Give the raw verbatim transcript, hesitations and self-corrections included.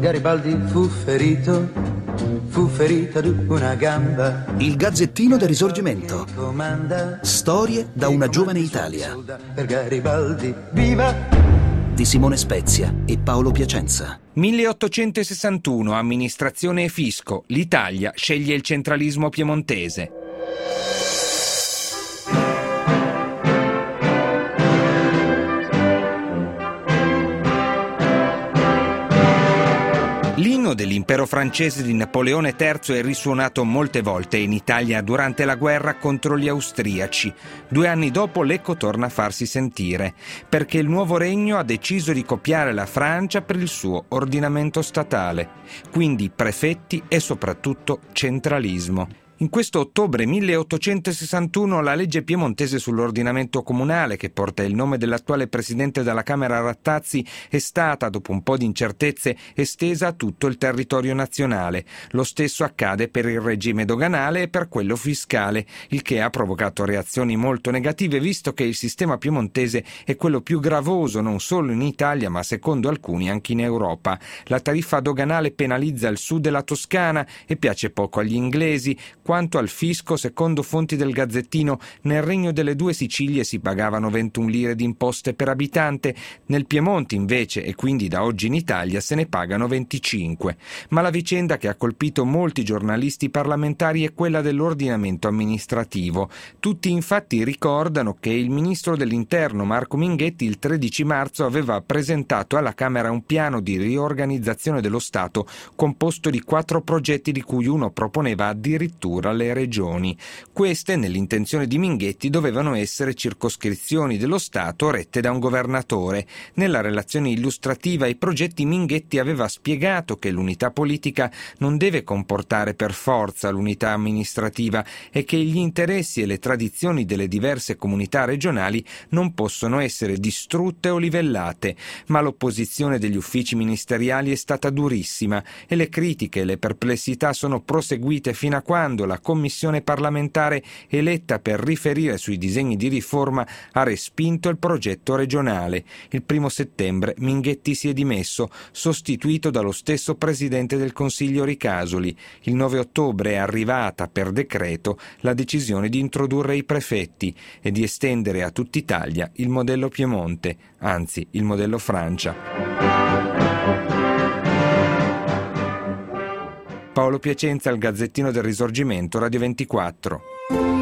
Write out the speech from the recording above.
Garibaldi fu ferito, fu ferito di una gamba. Il Gazzettino del Risorgimento. Storie da una giovane Italia. Per Garibaldi, viva! Di Simone Spezia e Paolo Piacenza. milleottocentosessantuno, amministrazione e fisco. L'Italia sceglie il centralismo piemontese. L'inno dell'impero francese di Napoleone terzo è risuonato molte volte in Italia durante la guerra contro gli austriaci. Due anni dopo l'eco torna a farsi sentire, perché il nuovo regno ha deciso di copiare la Francia per il suo ordinamento statale, quindi prefetti e soprattutto centralismo. In questo ottobre milleottocentosessantuno la legge piemontese sull'ordinamento comunale, che porta il nome dell'attuale presidente della Camera Rattazzi, è stata, dopo un po' di incertezze, estesa a tutto il territorio nazionale. Lo stesso accade per il regime doganale e per quello fiscale, il che ha provocato reazioni molto negative, visto che il sistema piemontese è quello più gravoso non solo in Italia, ma secondo alcuni anche in Europa. La tariffa doganale penalizza il sud della Toscana e piace poco agli inglesi. Quanto al fisco, secondo fonti del Gazzettino, nel Regno delle Due Sicilie si pagavano ventuno lire di imposte per abitante, nel Piemonte invece, e quindi da oggi in Italia, se ne pagano venticinque. Ma la vicenda che ha colpito molti giornalisti parlamentari è quella dell'ordinamento amministrativo. Tutti infatti ricordano che il ministro dell'Interno Marco Minghetti il tredici marzo aveva presentato alla Camera un piano di riorganizzazione dello Stato composto di quattro progetti, di cui uno proponeva addirittura alle regioni. Queste, nell'intenzione di Minghetti, dovevano essere circoscrizioni dello Stato rette da un governatore. Nella relazione illustrativa ai progetti Minghetti aveva spiegato che l'unità politica non deve comportare per forza l'unità amministrativa e che gli interessi e le tradizioni delle diverse comunità regionali non possono essere distrutte o livellate. Ma l'opposizione degli uffici ministeriali è stata durissima e le critiche e le perplessità sono proseguite fino a quando la commissione parlamentare eletta per riferire sui disegni di riforma ha respinto il progetto regionale. Il primo settembre Minghetti si è dimesso, sostituito dallo stesso presidente del Consiglio Ricasoli. Il nove ottobre è arrivata per decreto la decisione di introdurre i prefetti e di estendere a tutta Italia il modello Piemonte, anzi il modello Francia. Paolo Piacenza, al Gazzettino del Risorgimento, Radio ventiquattro.